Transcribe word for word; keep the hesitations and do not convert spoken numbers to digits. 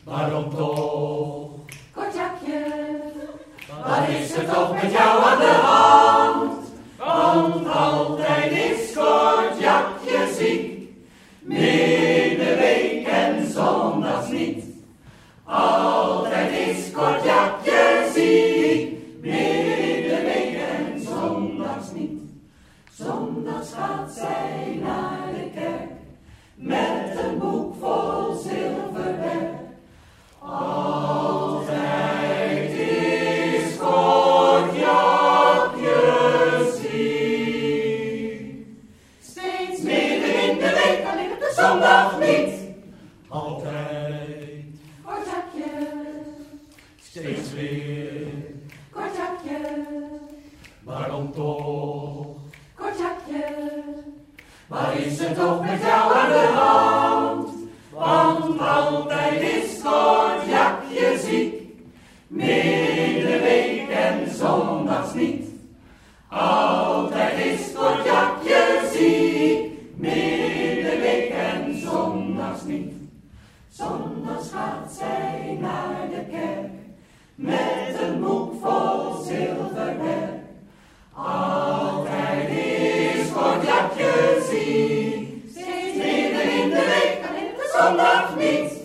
Waarom toch? Kortjakje, Wat is er toch met jou aan de hand? Want altijd is Kortjakje ziek. Middenweek en zondags niet. Altijd is Kortjakje ziek. Middenweek en zondags niet. Zondags gaat zij naar de kerk. Met een boek vol zilverwerk. Altijd is Kortjakje ziek. steeds Midden in de week, alleen op de zondag niet. Altijd, Kortjakje, steeds weer. kortjakje, Waarom toch? kortjakje, Waar is het toch met jou aan de hand? Want altijd is Kortjakje ziek. Middenweek en zondags niet. Altijd is Kortjakje ziek. Middenweek en zondags niet. Zondags gaat zij naar de kerk. Met een boek vol zilverwerk. Altijd is Kortjakje ziek. steeds Midden in de week, alleen op de zondag niet.